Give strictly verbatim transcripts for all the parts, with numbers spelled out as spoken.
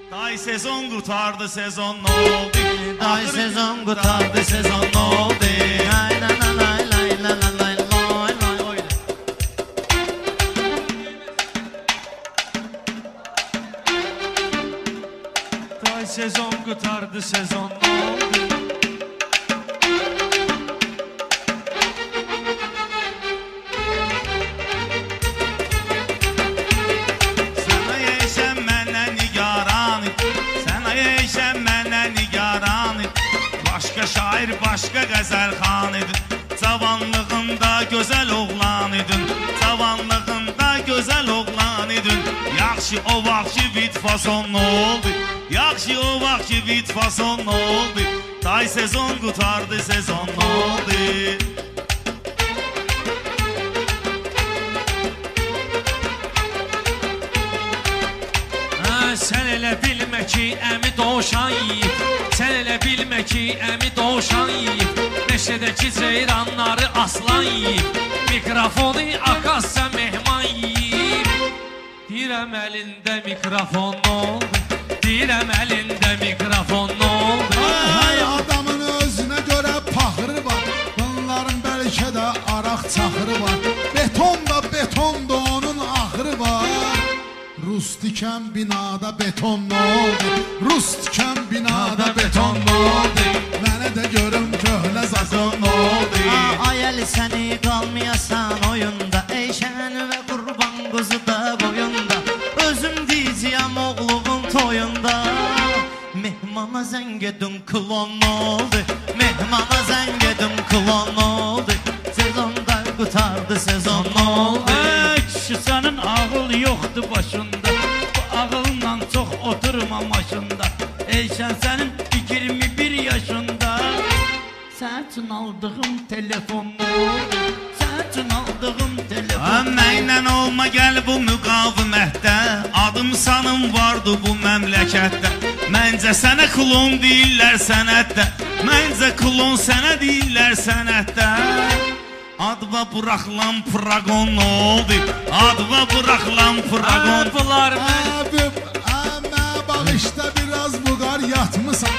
Ay sezon qutardı, sezon ne oldu? Ay sezon qutardı, sezon ne oldu? Ay la la la la la la la la la. Ay sezon qutardı, sezon ne oldu? Şair başqa qəzəl xan idin, cavanlığında gözəl oğlan idin, cavanlığında gözəl oğlan idin. Yaxşı o vaxt ki vit fason nə oldu? Yaxşı o vaxt ki vit fason nə oldu? Tay sezon qutardı, sezon nə oldu? Sən elə bilmə ki, əmi doğuşan yiyib. Sən elə bilmə ki, əmi doğuşan yiyib. Meşədəki ceyranları aslan yiyib. Mikrofonu akasya mehman yiyib. Deyirəm əlində mikrofon nə oldu? Deyirəm əlində mikrofon nə oldu? Ay adamın özünə görə paxırı var. Bunların bəlkə də araq çaxırı var. Beton da beton da onun axırı var. Rus diken binada beton ne oldu? Rus diken binada beton ne oldu? Mənə də görüm köhnə zakon ne oldu? Ay əli səni qalmayasan oyunda, Eyşən və qurban quzu da boyunda. Özüm deyəcəyəm oğlumun toyunda. Mehmana zəng edin klon ne oldu? Mehmana zəng edin klon ne oldu? Sezonda qutardı, sezon ne oldu? Kişi sənin ağıl yoxdur başında, bu ağılla çox oturma maşında. Eyşən sənin iyirmi bir yaşında. Sən üçün aldığım telefon nə oldu? Sən üçün aldığım telefon. Mənlə olma gəl bu müqavimətdə, adım sanım vardı bu məmləkətdə. Məncə sənə klon deyirlər sənətdə, məncə klon sənə deyirlər sənətdə. Adva bırakılan pragon ne oldu? Adva bırakılan pragon. Bunlar Əbim, əmə bağışda biraz buqar yatmısan.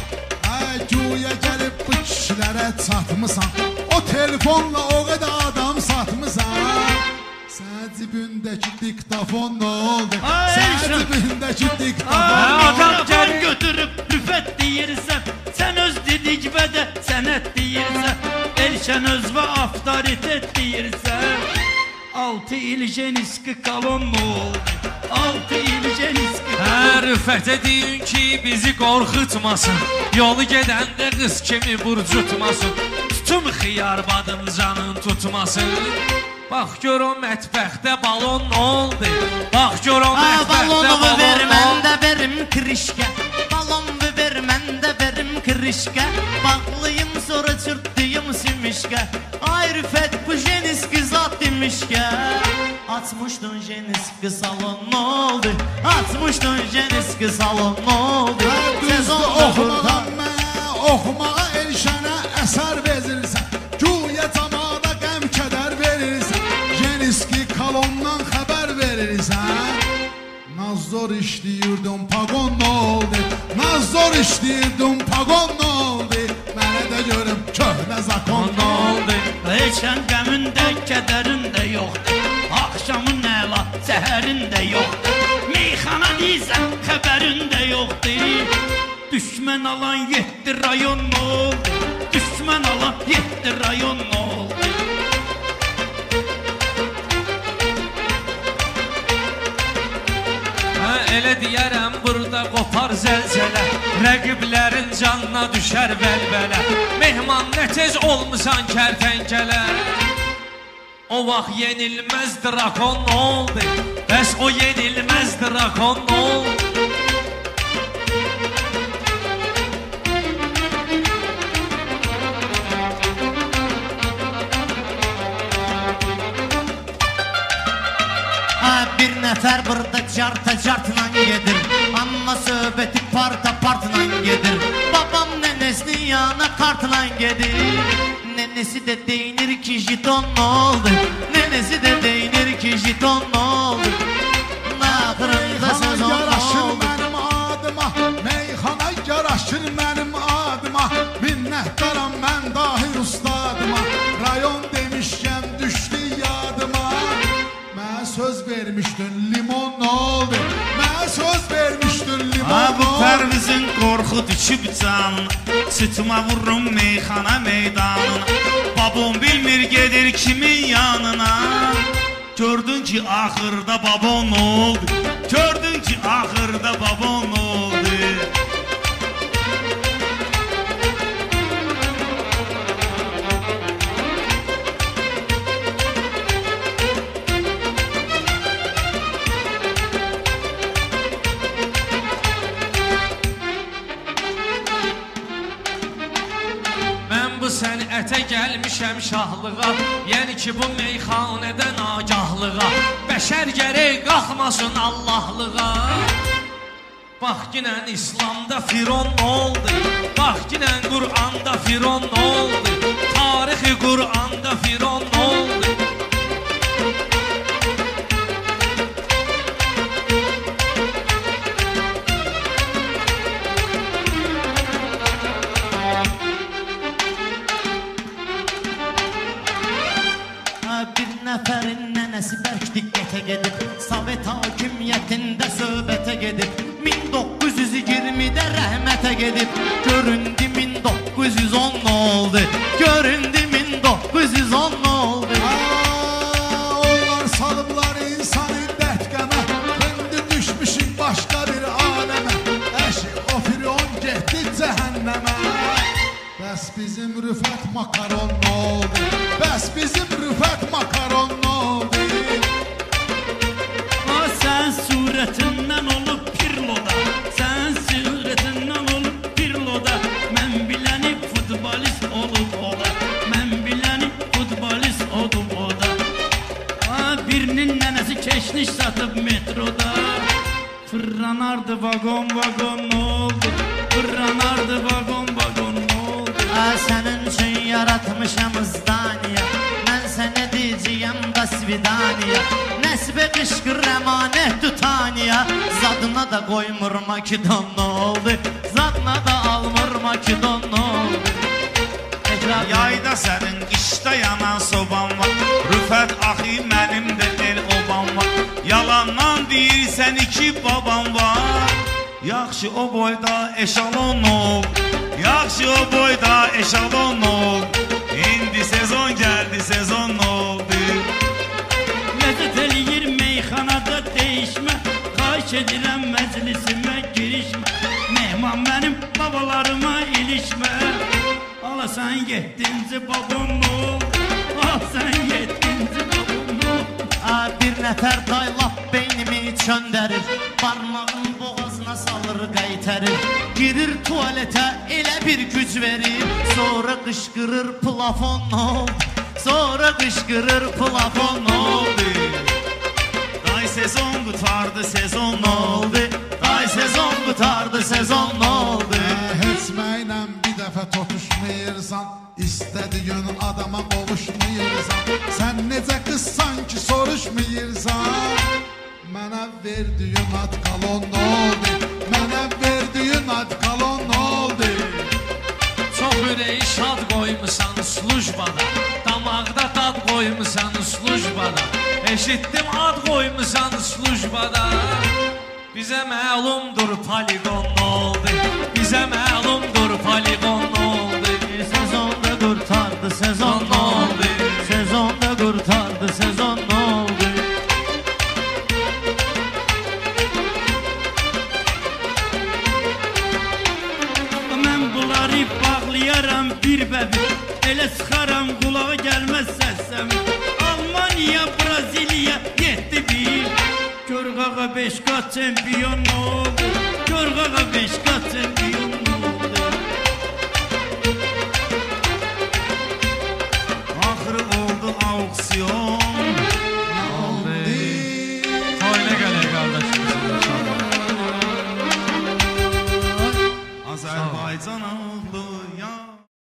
Ay güya gəlib bu kişilərə çatmısan. O telefonla o qədər adam satmısan. Sən cibindəki diktafon nə oldu? Sən cibindəki diktafon nə Adam gəl götürüb rüfət deyirsən, sən öz dedik və də sənət deyirsən. Elşən öz və avtoritet deyirsən. Altı il jeniski kalon nə oldu? Altı il jeniski kalon. Hə, rüfətə deyin ki, bizi qorxutmasın. Yolu gedəndə qız kimi burcutmasın. Tutum xiyar badımcanın tutmasın. Bax gör o mətbəxdə balon nə oldu? Bax gör o mətbəxdə balon nə oldu? Balonu ver, mən də verim krişkə. Balonu ver, mən də verim krişkə. Bağlıyım sonra çırtdıyım simişkə. Ay rüfət bu jeniski zat demişkə. Açmışdın jeniski salon nə oldu? Açmışdın jeniski salon nə oldu? Düzdür oxumağa mənə, oxumağa Elşənə əsər verirsən. Güya camada qəm kədər verirsən. Jeniski kalondan xəbər verirsən. Nazor işləyirdim pagon nə oldu? Nazor işləyirdim pagon nə oldu? Mənə də görüm köhnə zakon nə oldu? Elşən qəmində, kədərində yoxdur. Axşamın əla, səhərində yoxdur. Meyxana deyirsən, xəbərində yoxdur. Düşmən alan yeddi rayon nə oldu? Düşmən alan yeddi rayon nə oldu? Hə, elə deyərəm burada qopar zəlzələ. Rəqiblərin canına düşər vəlvələ. Mehman nə tez olmusan kərtənkələ. O vaxt yenilməz drakon nə oldu? Bəs o yenilməz drakon nə oldu? Bir nəfər burada carta cartla gedir, amma söhbəti parta partla gedir. Babam nənəsinin yanına kartla gedir. Nənəsi də deyinir ki jiton nə oldu? Nənəsi də deyinir ki jiton nə oldu? Naxırında sezon nə oldu? Mənim adım Ha bu olmaz. Pərvizin qorxu düşüb canına, sütuma vururum meyxana meydanına. Babam bilmir gedir kimin yanına. Gördün ki axırda babon oldu, gördün ki axırda babon oldu. Sənətə gəlmişəm şahlığa, yəni ki bu meyxanədən agahlığa. Bəşər gərək qalxmasın Allahlığa. Bax ginən İslamda firon oldu, bax ginən Qur'anda firon oldu, tarixi Qur'anda firon oldu. Nəfərin nənəsi bərk diqqətə gedib, Sovet hakimiyyətində söhbətə gedib, min doqquz yüz iyirmidə rəhmətə gedib. Göründü min doqquz yüz on nə oldu, göründü min doqquz yüz on nə oldu. Aa, onlar salıblar insanı dəhtqəmə, indi düşmüşük başqa bir aləmə. Əşi o firon getdi cəhənnəmə. Bəs bizim Rüfət makaron nə oldu, bəs bizim Rüfət makaron nə oldu. Ha sən surətindən olub pirloda, sən surətindən olub pirloda. Mən biləni futbolist olub oda, mən biləni futbolist olub oda. Ha birinin nənəsi keşniş satıb metroda, fırlanardı vagon vagon nə oldu, fırlanardı vagon vagon nə oldu. Ha sənin üçün yaratmışam zdaniya, mən sənə deyəcəyəm da svidaniya. Nəsbə qışqır əmanət tutaniya, zadına da qoymur Makidon nə oldu, zadına da almır Makidon nə oldu. Yayda sənin, qışda yanan soban var, Rüfət axı mənim də el oban var. Yalandan deyirsən iki baban var, yaxşı o boyda eşalon oldu, yaxşı o boyda eşalon oldu. İndi sezon gəldi, sezon oldu. Ləzzət eləyir meyxanada deyişmə, xahiş edirəm məclisimə girişmə. Mehman mənim babalarıma ilişmə. Ala sən yeddinci babam nə oldu, ala sən yeddinci babam nə oldu. Bir nəfər day lap beynimi çöndərir, barmağın boğazına salır qaytərir. Girir tualetə elə bir güc verir, sonra qışqırır plafon nə oldu, sonra qışqırır plafon nə oldu. Day sezon qutardı, sezon nə oldu, Day sezon qutardı, sezon nə oldu. Heç mənlə bir dəfə totuşmayırsan, istədiyin adama qovuşmayırsan. Sən necə qızsan ki soruşmayırsan. Mənə verdiyin ad qalon nə oldu, mənə verdiyin ad qalon nə oldu. Çox ürəyi şad qoymusan slujbada, damaqda dad qoymusan slujbada. Eşitdim ad qoymusan slujbada. Bizə məlumdur poligon nə oldu, bizə məlumdur poligon nə oldu. Sezonda qurtardı, sezon nə oldu, sezonda qurtardı, sezon nə oldu. Mən bunları bağlayaram bir bəbir, elə sıxaram qulağa gəlməz səssəm. Almaniya, Braziliya yetdi bir, Görqağa beş qat çempiyon nə oldu, Görqağa beş qat çempiyon nə oldu.